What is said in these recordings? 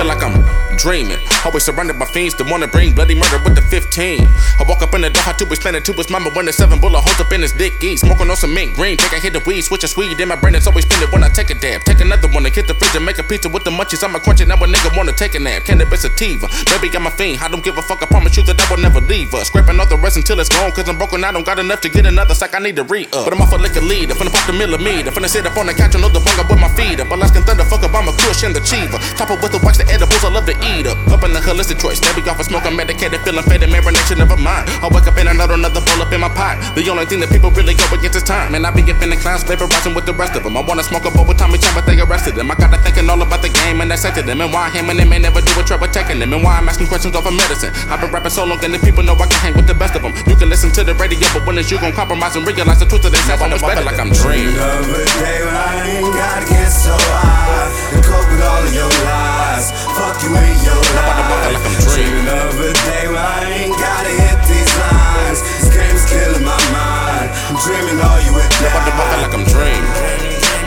feel like I'm dreaming. Always surrounded by fiends that wanna bring bloody murder with the 15. I walk up in the door, how to explain it to his mama when the 7 bullet holes up in his dick. Smoking on some mint green, think I hit the weed, switching sweet in my brain. It's always spin it when I take a dab. Take another one and hit the fridge and make a pizza with the munchies. I'ma crunch it, now a nigga wanna take a nap. Cannabis sativa, baby I'm a fiend. I don't give a fuck, I promise you that I will never leave her. Scraping all the rest until it's gone, cause I'm broken, I don't got enough to get another sack, I need to re-up. But I'm off a liquor leader, finna pop the millimeter, finna sit up on the couch and load the bunga with my feet up. Alaskan thunder, fuck up, I'm a push and the cheaper. Top it with the wax, the edibles, I love to eat up. Up in the holistic choice, steady off a smoke, I'm medicated, feeling faded, marination of a mind. I wake up and another bowl up in my pot. The only thing that people really go against is time. Man, I be giving the clowns, vaporizing with the rest of them. I wanna smoke a bowl with Tommy Chan, but they arrested them. I got to thinking all about the game and accepted them. And why him and them ain't never do a trouble checking them. And why I'm asking questions over medicine. I've been rapping so long and the people know I can hang with the best of them. You can listen to the radio, but when is you gon' compromise and realize the truth of this? I'm much better like I'm dreaming. Of a day when I ain't gotta get so high and cope with all of your lies. Fuck you in your life. Like I'm dreaming. Of a day when I ain't gotta hit these lines. This game is killing my mind. I'm dreaming all you would die. Like I'm dreaming.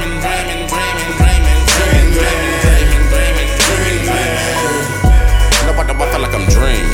Like I'm dreaming.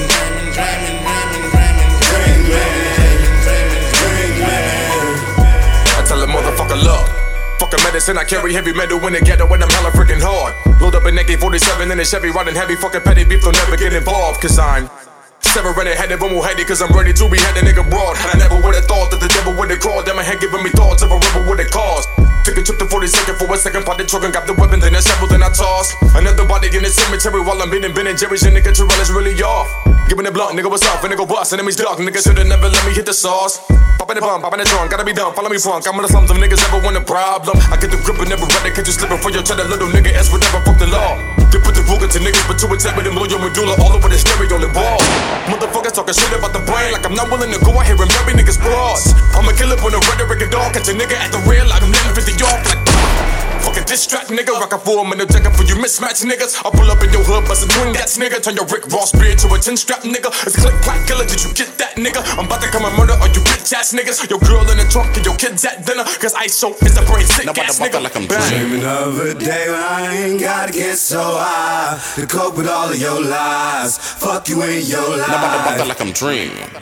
I tell a motherfucker, look, fucking medicine, I carry heavy metal in the ghetto when I'm hella freaking hard. Load up an AK-47 in a Chevy, riding heavy, fucking petty beef, don't never get involved, cause I'm severing headed, but more heady, cause I'm ready to behead a nigga broad. I never would've thought that the devil would've crawled down my head, giving me thoughts of a rebel would it caused. Took a trip to 42nd for a second, part the truck and got the weapon, then I assembled and I tossed another body in the cemetery while I'm beating Ben and Jerry's. Your nigga Terrell is really off. Giving the blunt, nigga, what's up? Finna go bust, enemies dark, nigga should've never let me hit the sauce. Poppin' the bump, poppin' the trunk, gotta be done, follow me front. I'm in the slums, them niggas ever want a problem. I get the grip and never ready, catch you slipping for your cheddar, little nigga ass would never fuck the law. They put the Ruger to niggas, but to attack with them, blow your medulla all over the stereo, the ball. Motherfuckers talking shit about the brain, like I'm not willing to go out here and bury niggas' bras. I'ma kill it when the rhetoric and dog, catch a nigga at the rail, like I'm letting 50 off, like fucking distract nigga, rock a form and a jacket for you mismatch niggas. I'll pull up in your hood, bustin' twin gats nigga. Turn your Rick Ross beard to a 10-strap nigga. It's click clack killer, did you get that nigga? I'm about to come and murder all you bitch ass niggas. Your girl in the trunk and your kids at dinner, cause ISO is the brain sick ass nigga. Like I'm dreaming of a day when I ain't gotta get so high to cope with all of your lies. Fuck you in your life. Like I'm dreaming.